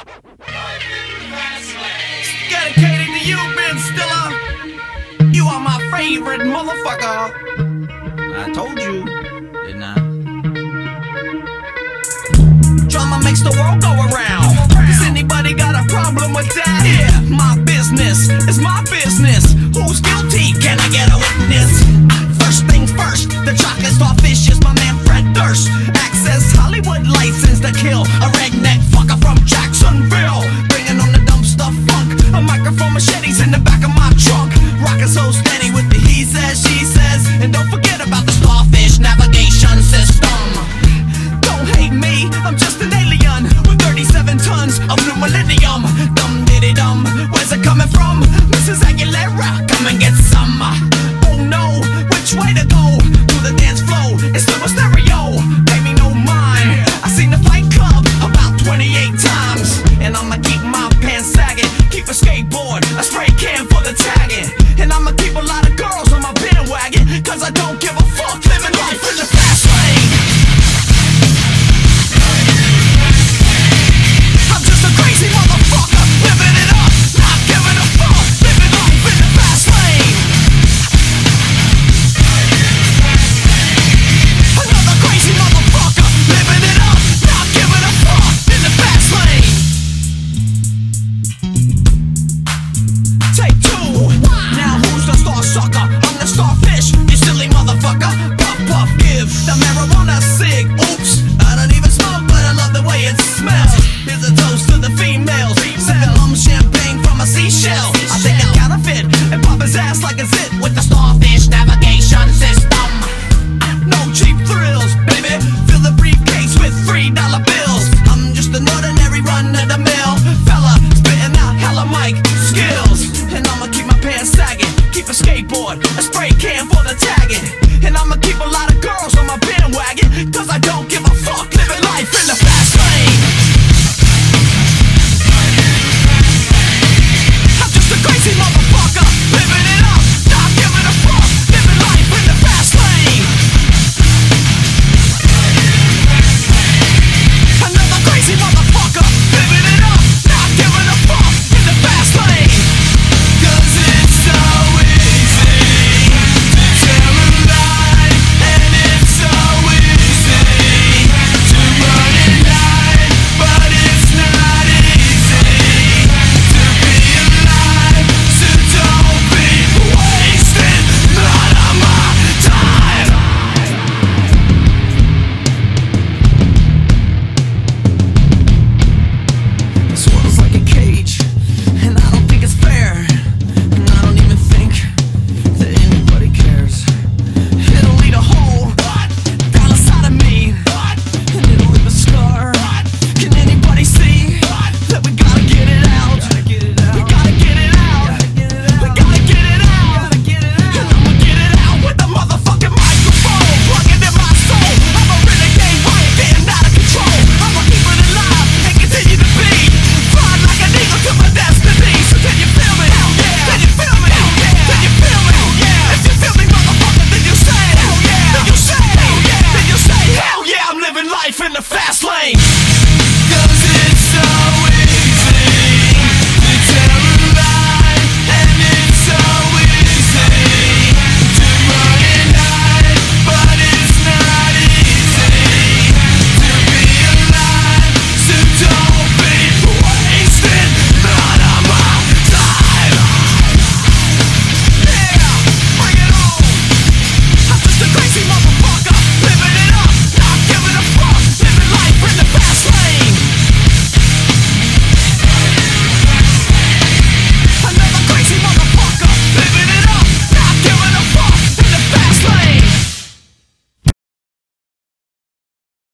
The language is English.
Dedicated to you, Ben Stiller. You are my favorite motherfucker. I told you, didn't I? Drama makes the world go around. Does anybody got a problem with that? Yeah, my business is my business. Who's guilty? Can I get a witness? First things first, the chocolate starfish is my man Fred Durst. Access Hollywood license to kill a redneck fucker from Jacksonville. Bringing on the dumpster funk, a microphone machetes in the back of my trunk. Rockin' so steady with the he says, she says. And don't forget about the starfish navigation system. Don't hate me, I'm just an alien with 37 tons of new millennium. Dum diddy dum, where's it coming from? Mrs. Aguilera, come and get some. Oh no, which way to go? To the dance floor, it's Super Stereo. Pay me no mind, I seen the Fight Club about 28 times. And I'ma keep my pants sagging, keep a skateboard